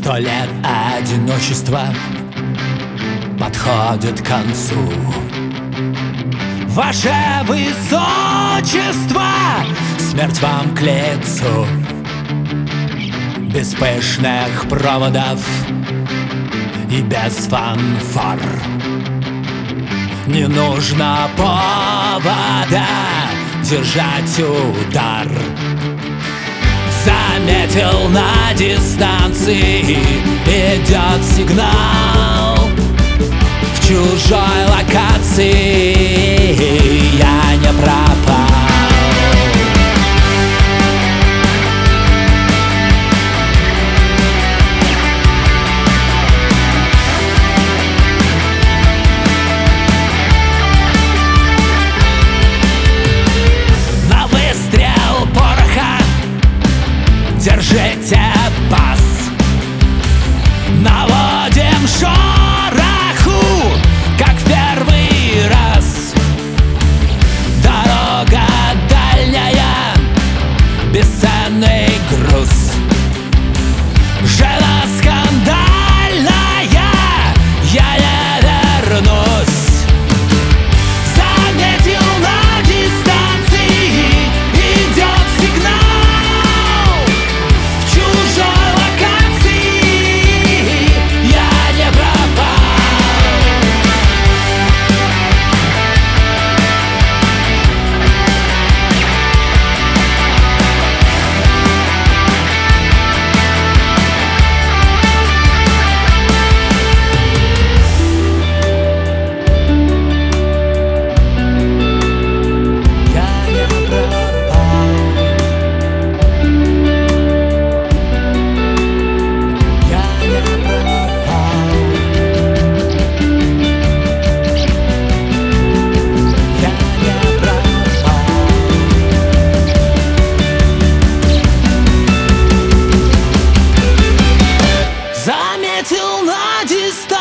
100 лет одиночества подходит к концу. Ваше высочество, смерть вам к лицу. Без пышных проводов и без фанфар. Не нужно повода держать удар. Заметил на дистанции, идет сигнал. В чужой локации я не пропал. На выстрел пороха держите пас. Наводим шороху, как в первый раз. Дорога дальняя, бесценный груз. Жена скандальная, я не вернусь. Заметил на дистанции, идет сигнал. В чужой локации я не пропал. Заметил на дистанции.